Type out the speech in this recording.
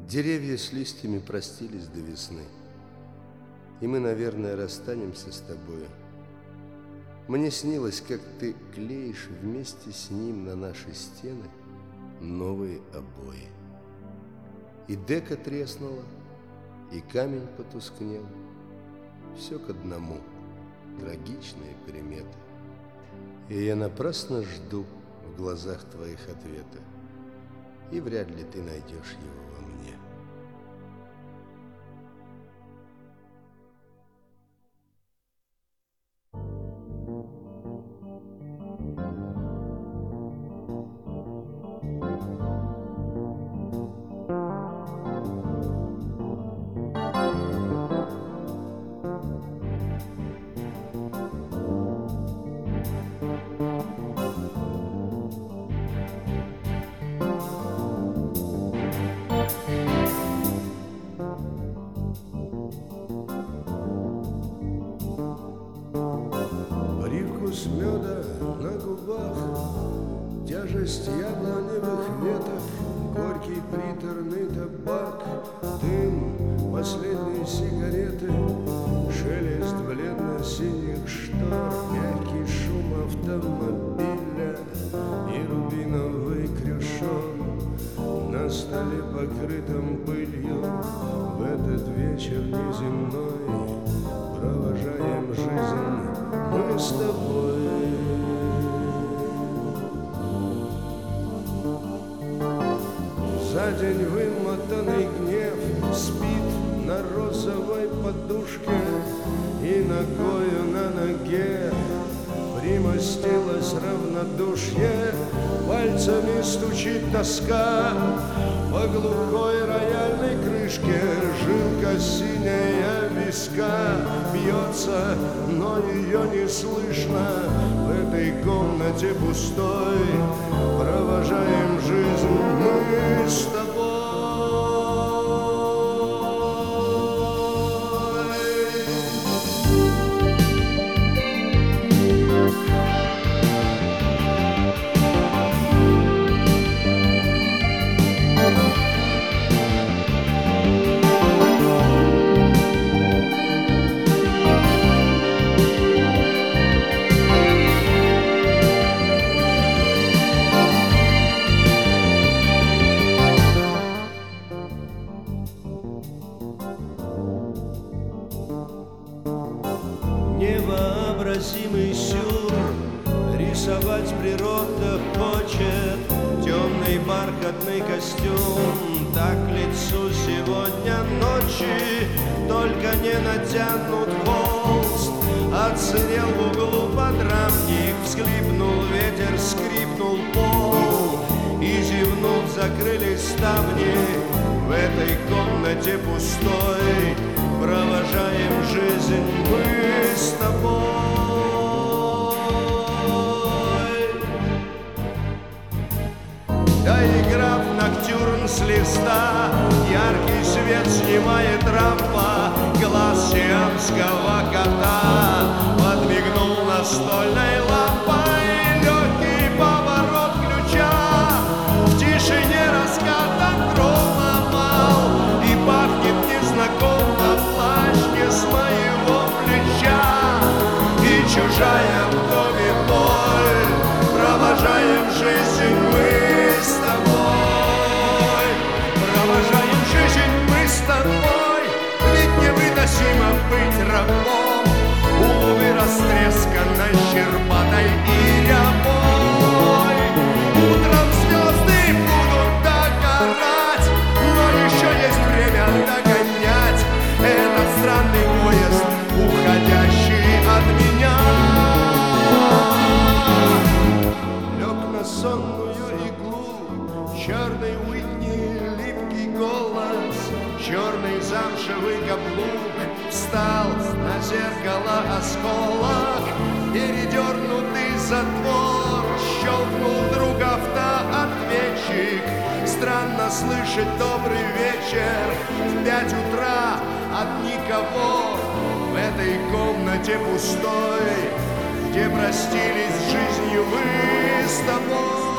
Деревья с листьями простились до весны, и мы, наверное, расстанемся с тобою. Мне снилось, как ты клеишь вместе с ним на наши стены новые обои. И дека треснула, и камень потускнел. Все к одному, трагичные приметы. И я напрасно жду в глазах твоих ответа, и вряд ли ты найдешь его во мне. Привкус меда на губах, тяжесть яблоневых веток, горький приторный табак, дым последней сигареты, шелест бледно-синих штор, мягкий шум автомобиля и рубиновый крюшон на столе, покрытом пылью. В этот вечер неземной провожаем жизнь мы с тобой. За день вымотанный гнев спит на розовой подушке, и ногою на ноге примостилось равнодушие. Пальцами стучит тоска по глухой рояльной крышке, жилка синяя виска бьется, но ее не слышно. В этой комнате пустой провожаем жизнь мы с тобой. Невообразимый сюр рисовать природа хочет. Темный бархатный костюм так к лицу сегодня ночи, только не натянут холст. Отсырел в углу подрамник, всхлипнул ветер, скрипнул пол, и зевнув закрылись ставни. В этой комнате пустой провожаем жизнь мы с тобой. Доиграв ноктюрн с листа, яркий свет снимает рампа, глаз сиамского кота подмигнул настольной лампой. Легкий поворот ключа, в тишине раскатом грома мал, и пахнет незнакомо плащ не с моего плеча. И чужая в доме боль, провожаем жизнь мы с тобой. Провожаем жизнь мы с тобой, ведь невыносимо быть рабом уловы растресканной, щербатой и рябой. Утром звезды будут догорать, но еще есть время догонять этот странный поезд, уходящий от меня. Лег на сонную иглу, черный Уитни, липкий голос, черный замшевый каблук, встал на зеркало осколок, передернутый затвор, щелкнул вдруг автоответчик. Странно слышать добрый вечер в 5 утра от никого в этой комнате пустой, где простились с жизнью вы с тобой.